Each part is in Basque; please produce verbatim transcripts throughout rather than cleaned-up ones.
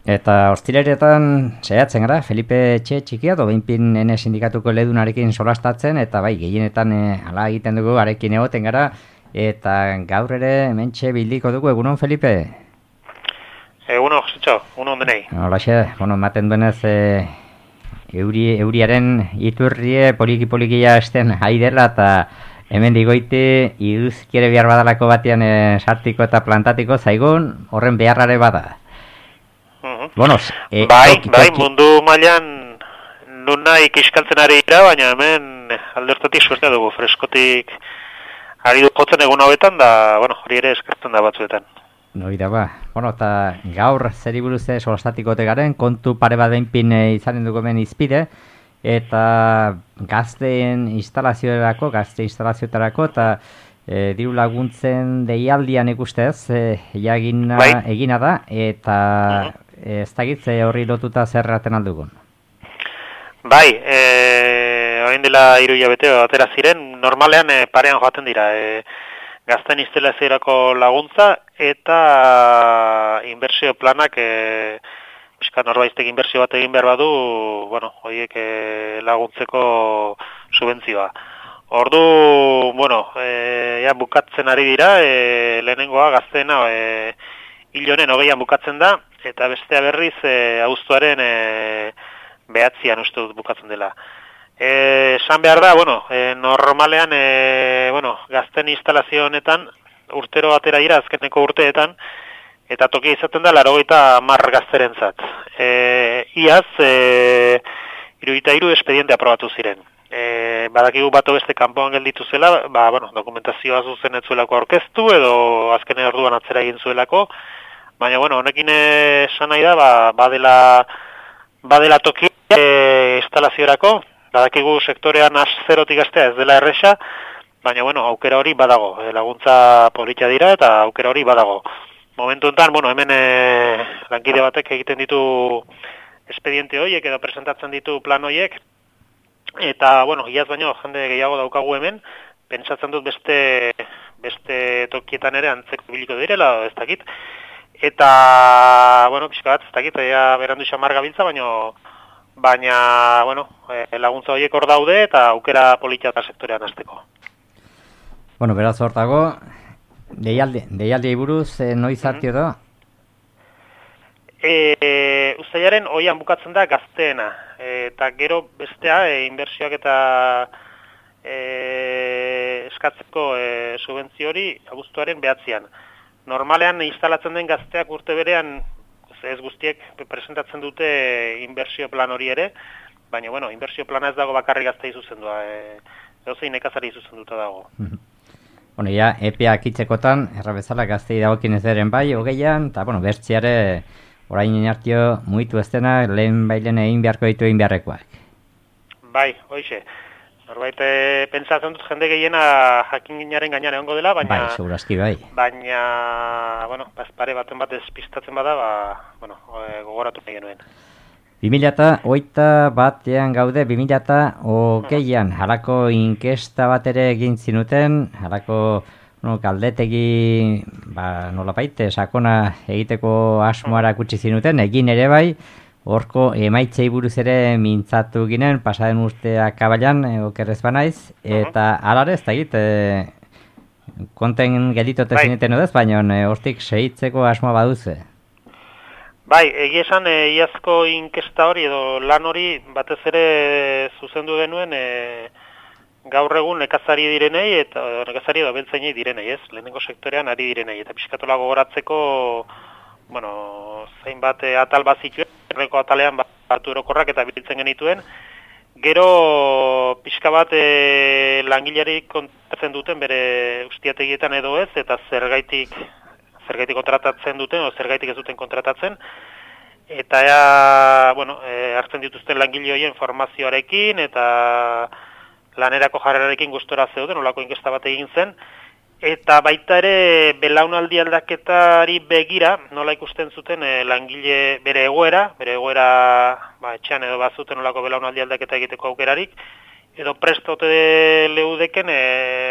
Eta hostilariatan saiatzen gara, Felipe Etxe txikia, dobeinpin ene sindikatuko ledunarekin solastatzen, eta bai, gehienetan e, ala egiten dugu, arekin egoten gara, eta gaur ere hementxe bildiko dugu, egunon, Felipe? Egunon, Jositxo, egunon denei. Holaxe, bueno, ematen duenez, e, euri, euriaren iturrie poliki-polikia esten haidela, eta hemen digoiti, iduzkiere behar badalako batean e, sartiko eta plantatiko, zaigun, horren beharrare bada. Bueno, e, bai, toki, bai, toki. Mundu mailan nun nahi kiskaltzen ari dira, baina hemen aldertatik suertea dugu, freskotik ari du jotzen egun hauetan, da, bueno, hori ere eskertzen da batzuetan. Noi da ba, bueno, eta gaur zeri buruz solastatikote garen, kontu pare bat behinpin izanen dugu hemen izpide, eta gazteen instalazioerako, gazte instalazioetarako, eta e, diru laguntzen deialdian ikustez, e, egina, bai. egina da, eta... Uh-huh. Ez dakitze horri lotuta zerraten aldugun? Bai, e, orain dela hiru hilabete atera ziren, normalean e, parean joaten dira. E, gazten instalazioerako laguntza eta inbertsio planak, e, piskat norbaiztek inbertsio bat egin behar badu, bueno, horiek e, laguntzeko subentzioa. Ordu, bueno, e, ja, bukatzen ari dira, e, lehenengoa gazteena e, hil honen hogeian bukatzen da, eta bestea berriz e, abuztuaren e, behatzian uste dut bukatzen dela. Esan behar da, bueno, e, normalean e, bueno, gazten instalazio honetan urtero atera dira azkeneko urteetan, eta tokia izaten da laurogeita hamar gazterentzat. E, iaz, e, hirurogeita hiru espediente aprobatu ziren. E, badakigu bato beste kanpoan gelditu zela, ba, bueno, dokumentazioa zuzen ez zuelako aurkeztu, edo azken orduan atzera egin zuelako, baina, bueno, honekin esan nahi da, ba, badela, badela toki e, instalaziorako, badakigu sektorean zerotik gaztea ez dela erresa, baina, bueno, aukera hori badago, e, laguntza politia dira eta aukera hori badago. Momentu enten, bueno, hemen e, lankide batek egiten ditu espediente horiek edo presentatzen ditu plan horiek, eta, bueno, iaz baino jende gehiago daukagu hemen, pentsatzen dut beste, beste tokietan ere antzeko biliko direla, ez dakit, eta, bueno, pixka bat, ez dakit, ea berandu xamar gabiltza, baina, baina, bueno, e, laguntza horiek hor daude eta aukera politia eta sektorean azteko. Bueno, beraz hortago, deialdi, deialdi buruz, e, noiz hartio da? E, Uztailaren oian bukatzen da gazteena, e, eta gero bestea, e, inbertsioak eta e, eskatzeko e, subentzio hori abuztuaren behatzian. Normalean instalatzen den gazteak urte berean, ez guztiek presentatzen dute inbertsio plan hori ere, baina, bueno, inbertsio plana ez dago bakarri gaztei zuzendua, e, edozein nekazari zuzenduta dago. Bueno, ja, epeak itzekotan, errabezala gaztei dagokin ez deren bai, hogeian, eta, bueno, bertziare, orain inartio, muitu ez dena, lehen bailen egin beharko ditu egin beharrekoak. Bai, hoixe. Norbait, pentsatzen dut jende gehiena jakinginaren gainean egongo dela, baina... Bai, segurazki bai. Baina, bueno, pare baten bat despistatzen bada, ba, bueno, gogoratu nahi genuen. bi mila hogeita batean gaude, bi mila hogeian, halako inkesta bat ere egin zinuten, halako no, kaldetegi, ba, nolapait, sakona egiteko asmoara kutsi zinuten, egin ere bai, horko emaitzei buruz ere mintzatu ginen, pasaden urtea kabailan, e, okerrez banaiz, eta alare ez da egit, e, konten gelitote bai. Zineten odez, baina e, hortik segitzeko asmoa baduze. Bai, egia esan, e, iazko inkesta hori edo lan hori batez ere zuzendu denuen e, gaur egun nekazari direnei, eta nekazari edo beltzainei direnei, ez? Lehenengo sektorean ari direnei, eta pixkatola gogoratzeko, bueno, zain bat e, atal bat zituen, erreko atalean bat orokorrak eta biltzen genituen, gero pixka bat e, langileari kontratzen duten bere ustiategietan edo ez, eta zergaitik, zergaitik kontratatzen duten, o zergaitik ez duten kontratatzen, eta ea, bueno, e, hartzen dituzten langile horien formazioarekin, eta lanerako jarrerarekin gustora zeuden, olako inkesta bat egin zen, eta baita ere belaunaldi aldaketari begira, nola ikusten zuten e, langile bere egoera, bere egoera ba, etxean edo bazuten olako belaunaldi aldaketa egiteko aukerarik, edo prestote leudeken e,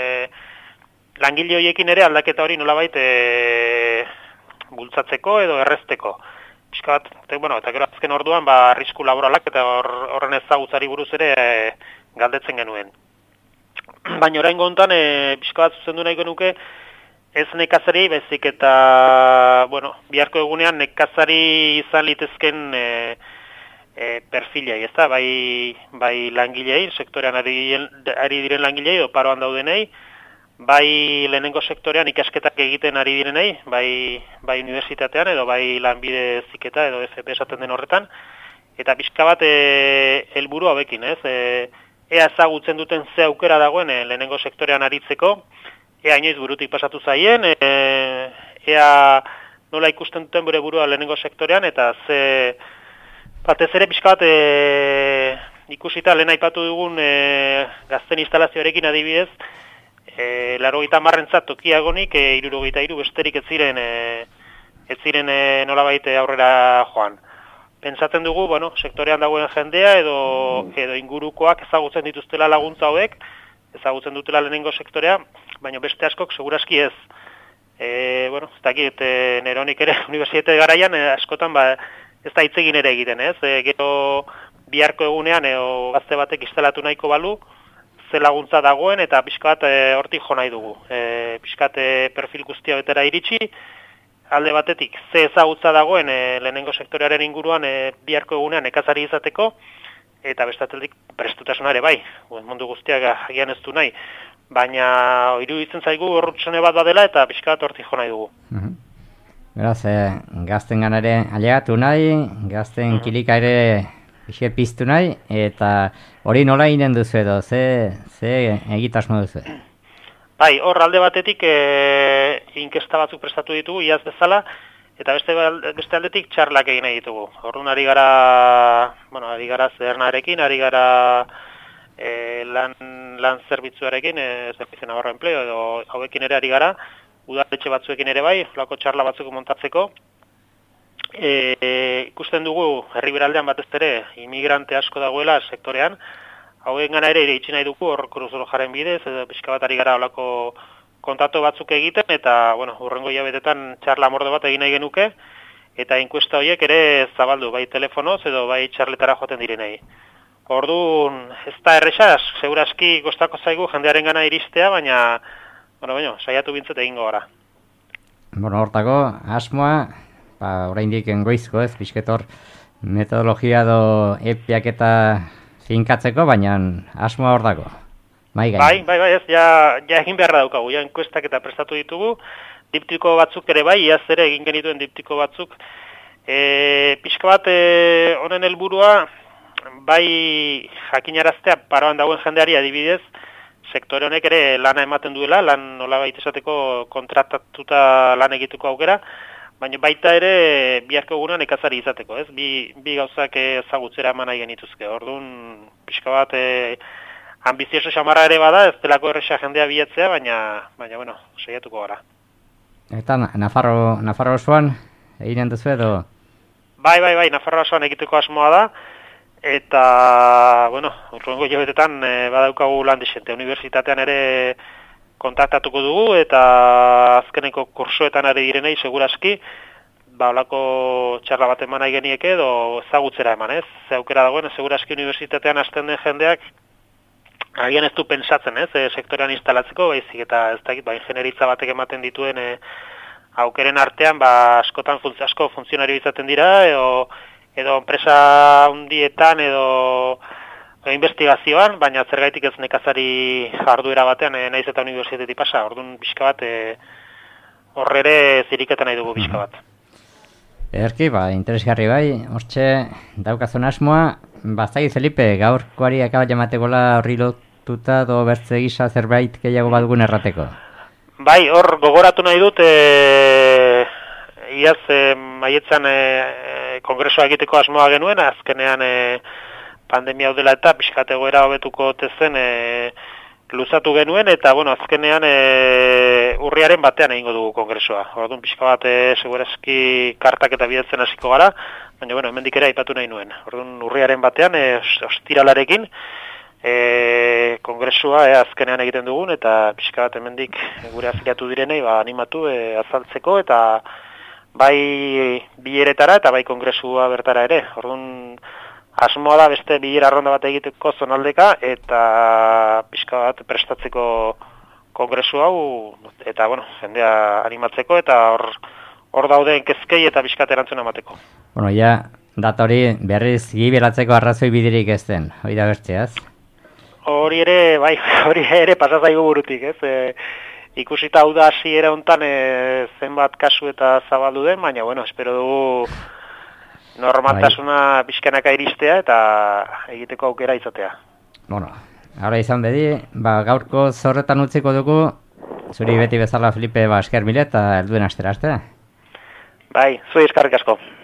langile horiekin ere aldaketa hori nolabait e, bultzatzeko edo errezteko. pixka bat, eta, bueno, eta gero azken orduan, ba, arrisku laboralak eta horren ezagutzari buruz ere e, galdetzen genuen. Baina orain gontan, e, pixka bat zuzendu nahi genuke, ez nekazari, bezik eta, bueno, biharko egunean nekazari izan litezken e, e, perfilei, ez da, bai, bai langilei, sektorean ari, ari diren langilei, o paroan daudenei, bai lehenengo sektorean ikasketak egiten ari direnei, bai, bai unibertsitatean edo bai lanbide ziketa edo F P esaten den horretan, eta pixka bat e, helburu hauekin, ez? E, ea ezagutzen duten ze aukera dagoen e, lehenengo sektorean aritzeko, ea inoiz burutik pasatu zaien, e, ea nola ikusten duten bere burua lehenengo sektorean, eta ze batez ere pixka bat e, ikusita lehen aipatu dugun e, gazten instalazioarekin adibidez, E, larogeita marrentzat tokiagonik, e, irurogeita iru besterik ez ziren, e, ez ziren e, nolabait aurrera joan. Pentsatzen dugu, bueno, sektorean dagoen jendea edo, edo ingurukoak ezagutzen dituztela laguntza hauek, ezagutzen dutela lehenengo sektorea, baina beste askok seguraski ez. E, bueno, ez dakit, e, neronik ere unibertsitate garaian e, askotan ba, ez da hitz egin ere egiten, ez? E, gero biharko egunean edo gazte batek instalatu nahiko balu, ze laguntza dagoen eta pixkat e, hortik jo nahi dugu. E, pixkat e, perfil guztia betera iritsi, alde batetik ze ezagutza dagoen e, lehenengo sektorearen inguruan e, biharko egunean nekazari izateko, eta bestatetik prestutasunare bai, mundu guztiak agian ez du nahi, baina iruditzen zaigu horrutsune bat badela eta pixkat hortik jo nahi dugu. Uh-huh. Beraz, e, gazten gana ere alegatu nahi, gazten uh-huh. kilika ere Ixe piztu nahi, eta hori nola inen duzu edo, ze, ze egitasmo duzu? Bai, hor alde batetik e, inkesta batzuk prestatu ditugu, iaz bezala, eta beste, beste aldetik txarlak egin nahi ditugu. Orduan ari gara, bueno, ari gara zernarekin, ari gara e, lan, lan zerbitzuarekin, e, Servicio Navarro de Empleo, edo hauekin ere ari gara, udaletxe batzuekin ere bai, lako txarla batzuk montatzeko. E, e, ikusten dugu herriberaldean batez ere imigrante asko dagoela sektorean, hauen gana ere ere itxi nahi dugu hor kruzoro jaren bidez, edo pixka bat ari gara olako kontratu batzuk egiten, eta bueno, urrengo hilabetetan txarla mordo bat egin nahi genuke, eta inkuesta horiek ere zabaldu, bai telefonoz edo bai txarletara joaten direnei. Orduan, ez da erresa, seguraski gostako zaigu jendearen gana iristea, baina, bueno, baina, saiatu bintzat egingo gara. Bueno, hortako, asmoa, ba, oraindik engoizko ez, pixketor metodologia do epiak eta finkatzeko, baina asmoa hor dago. Bai, bai, bai, bai, ez, ja, ja egin beharra daukagu, ja enkuestak eta prestatu ditugu, diptiko batzuk ere bai, iaz ere egin genituen diptiko batzuk. E, pixka bat, e, honen helburua bai jakinaraztea paroan dagoen jendeari adibidez, sektore honek ere lana ematen duela, lan nolabait esateko kontratatuta lan egiteko aukera, baina baita ere biharko egunean nekazari izateko, ez? Bi, bi gauzak ezagutzera eman nahi genituzke. Orduan, pixka bat e, ambizioso xamarra ere bada, ez delako erresa jendea bilatzea, baina, baina bueno, saiatuko gara. Eta Nafarro, Nafarro osoan eginen duzu edo? Bai, bai, bai, Nafarro osoan egiteko asmoa da, eta, bueno, urrengo hilabetetan e, badaukagu lan desente. Unibertsitatean ere kontaktatuko dugu eta azkeneko kursoetan ari direnei segurazki ba holako txarla bat eman nahi genieke edo ezagutzera eman, ez? Ze aukera dagoen segurazki unibertsitatean hasten den jendeak agian ez du pentsatzen, ez? E, sektorean instalatzeko, baizik eta ez dakit, ba ingenieritza batek ematen dituen e, aukeren artean ba askotan funtz, asko funtzionario izaten dira edo edo enpresa handietan edo investigazioan, baina zergaitik ez nekazari jarduera batean e, naiz eta unibertsitatetik pasa. Orduan pixka bat e, horrere ziriketan nahi dugu pixka bat. Erki, ba, interesgarri bai, hortxe daukazun asmoa, bazai Felipe, gaurkoari akaba jamatekola horri lotuta do bertze gisa zerbait gehiago badugun errateko. Bai, hor gogoratu nahi dut, e, iaz e, maietzan e, kongresua egiteko asmoa genuen, azkenean e, pandemia hau dela eta pixkat egoera hobetuko tezen e, luzatu genuen, eta bueno, azkenean e, urriaren batean egingo dugu kongresua. Orduan pixka bat e, segurazki kartak eta bidatzen hasiko gara, baina bueno, hemendik ere aipatu nahi nuen. Orduan urriaren batean e, ostiralarekin e, kongresua e, azkenean egiten dugun, eta pixka bat hemendik gure afiliatu direnei ba, animatu e, azaltzeko eta bai bileretara eta bai kongresua bertara ere. Orduan, asmoa da beste bilera ronda bat egiteko zonaldeka eta pixka bat prestatzeko kongresu hau eta bueno, jendea animatzeko eta hor hor dauden kezkei eta pixka erantzuna emateko. Bueno, ja data hori berriz gibelatzeko arrazoi bidirik ez den, hori da bertzeaz? Hori ere, bai, hori ere pasazaigu burutik, ez? E, ikusita hau da hasiera hontan e, zenbat kasu eta zabaldu den, baina bueno, espero dugu normaltasuna pixkanaka iristea eta egiteko aukera izatea. Bueno, ahora izan bedi, ba, gaurko zorretan utziko dugu, zuri beti bezala Felipe ba, esker mile eta helduen astera, astea. Bai, zuei eskarrik asko.